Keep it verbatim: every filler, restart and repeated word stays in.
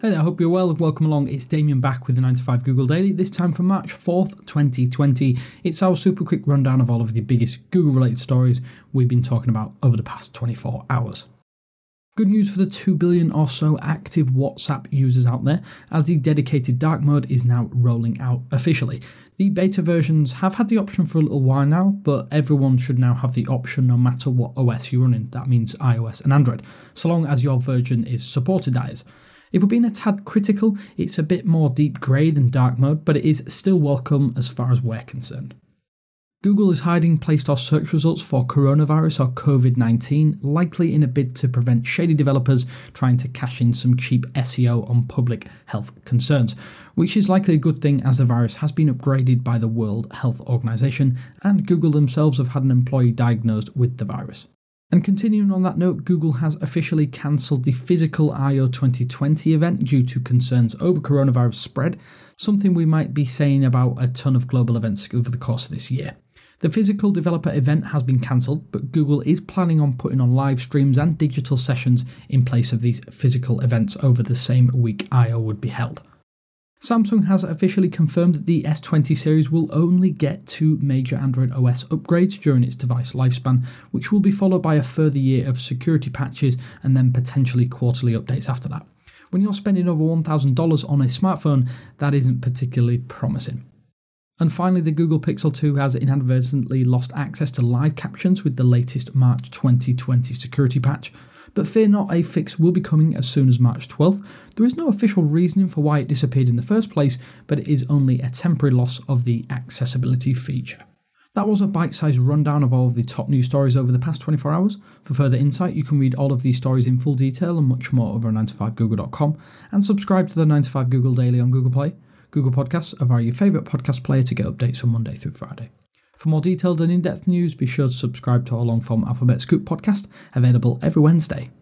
Hey there, I hope you're well. Welcome along. It's Damien back with the nine to five Google Daily, this time for March fourth, twenty twenty. It's our super quick rundown of all of the biggest Google-related stories we've been talking about over the past twenty-four hours. Good news for the two billion or so active WhatsApp users out there, as the dedicated dark mode is now rolling out officially. The beta versions have had the option for a little while now, but everyone should now have the option no matter what O S you're running. That means iOS and Android, so long as your version is supported, that is. If we're being a tad critical, it's a bit more deep grey than dark mode, but it is still welcome as far as we're concerned. Google is hiding Play Store search results for coronavirus or covid nineteen, likely in a bid to prevent shady developers trying to cash in some cheap S E O on public health concerns, which is likely a good thing as the virus has been upgraded by the World Health Organization, and Google themselves have had an employee diagnosed with the virus. And continuing on that note, Google has officially cancelled the physical I O twenty twenty event due to concerns over coronavirus spread, something we might be saying about a ton of global events over the course of this year. The physical developer event has been cancelled, but Google is planning on putting on live streams and digital sessions in place of these physical events over the same week I O would be held. Samsung has officially confirmed that the S twenty series will only get two major Android O S upgrades during its device lifespan, which will be followed by a further year of security patches and then potentially quarterly updates after that. When you're spending over one thousand dollars on a smartphone, that isn't particularly promising. And finally, the Google Pixel two has inadvertently lost access to live captions with the latest March twenty twenty security patch. But fear not, a fix will be coming as soon as March twelfth. There is no official reasoning for why it disappeared in the first place, but it is only a temporary loss of the accessibility feature. That was a bite-sized rundown of all of the top news stories over the past twenty-four hours. For further insight, you can read all of these stories in full detail and much more over at nine to five google dot com, and subscribe to the nine to five Google Daily on Google Play, Google Podcasts, or via your favourite podcast player to get updates from Monday through Friday. For more detailed and in-depth news, be sure to subscribe to our long-form Alphabet Scoop podcast, available every Wednesday.